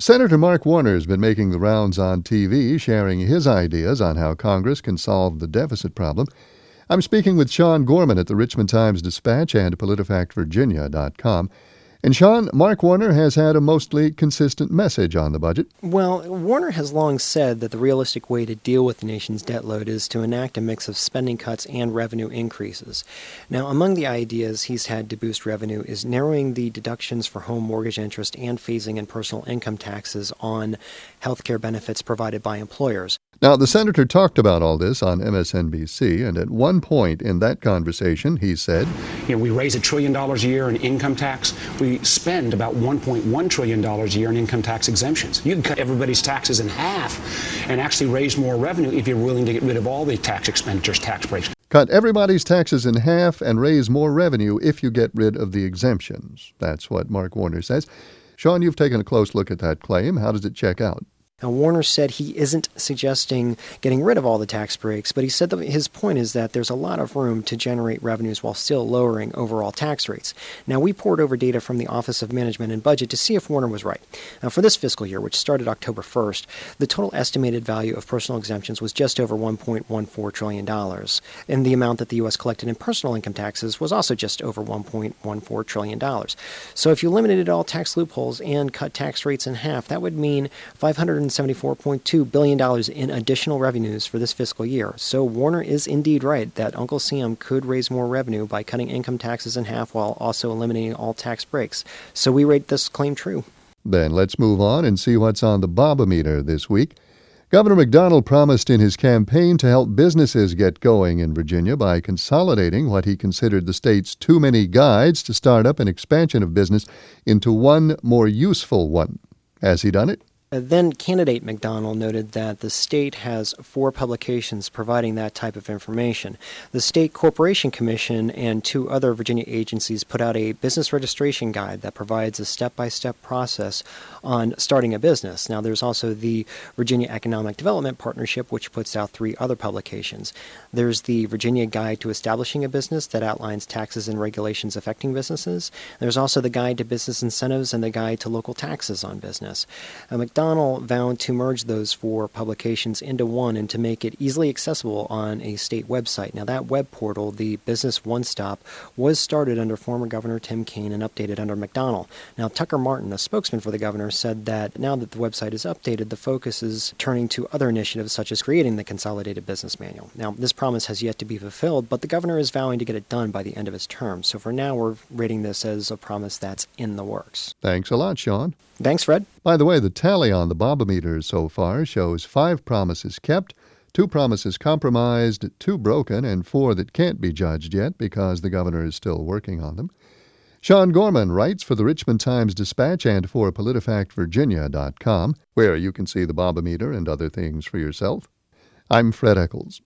Senator Mark Warner has been making the rounds on TV, sharing his ideas on how Congress can solve the deficit problem. I'm speaking with Sean Gorman at the Richmond Times-Dispatch and PolitiFactVirginia.com. And Sean, Mark Warner has had a mostly consistent message on the budget. Well, Warner has long said that the realistic way to deal with the nation's debt load is to enact a mix of spending cuts and revenue increases. Now, among the ideas he's had to boost revenue is narrowing the deductions for home mortgage interest and phasing in personal income taxes on health care benefits provided by employers. Now, the senator talked about all this on MSNBC, and at one point in that conversation, he said, we raise $1 trillion a year in income tax. We spend about $1.1 trillion a year in income tax exemptions. You can cut everybody's taxes in half and actually raise more revenue if you're willing to get rid of all the tax expenditures, tax breaks. Cut everybody's taxes in half and raise more revenue if you get rid of the exemptions. That's what Mark Warner says. Sean, you've taken a close look at that claim. How does it check out? Now, Warner said he isn't suggesting getting rid of all the tax breaks, but he said that his point is that there's a lot of room to generate revenues while still lowering overall tax rates. Now, we poured over data from the Office of Management and Budget to see if Warner was right. Now, for this fiscal year, which started October 1st, the total estimated value of personal exemptions was just over $1.14 trillion, and the amount that the U.S. collected in personal income taxes was also just over $1.14 trillion. So if you eliminated all tax loopholes and cut tax rates in half, that would mean $574.2 billion in additional revenues for this fiscal year. So Warner is indeed right that Uncle Sam could raise more revenue by cutting income taxes in half while also eliminating all tax breaks. So we rate this claim true. Then let's move on and see what's on the Bobometer this week. Governor McDonnell promised in his campaign to help businesses get going in Virginia by consolidating what he considered the state's too many guides to start up an expansion of business into one more useful one. Has he done it? Then candidate McDonnell noted that the state has 4 publications providing that type of information. The State Corporation Commission and 2 other Virginia agencies put out a business registration guide that provides a step-by-step process on starting a business. Now, there's also the Virginia Economic Development Partnership, which puts out 3 other publications. There's the Virginia Guide to Establishing a Business that outlines taxes and regulations affecting businesses. There's also the Guide to Business Incentives and the Guide to Local Taxes on Business. McDonnell vowed to merge those 4 publications into one and to make it easily accessible on a state website. Now, that web portal, the Business One Stop, was started under former Governor Tim Kaine and updated under McDonnell. Now, Tucker Martin, a spokesman for the governor, said that now that the website is updated, the focus is turning to other initiatives such as creating the Consolidated Business Manual. Now, this promise has yet to be fulfilled, but the governor is vowing to get it done by the end of his term. So for now, we're rating this as a promise that's in the works. Thanks a lot, Sean. Thanks, Fred. By the way, the tally on the Bobometer so far shows 5 promises kept, 2 promises compromised, 2 broken, and 4 that can't be judged yet because the governor is still working on them. Sean Gorman writes for the Richmond Times-Dispatch and for PolitiFactVirginia.com, where you can see the Bobometer and other things for yourself. I'm Fred Eccles.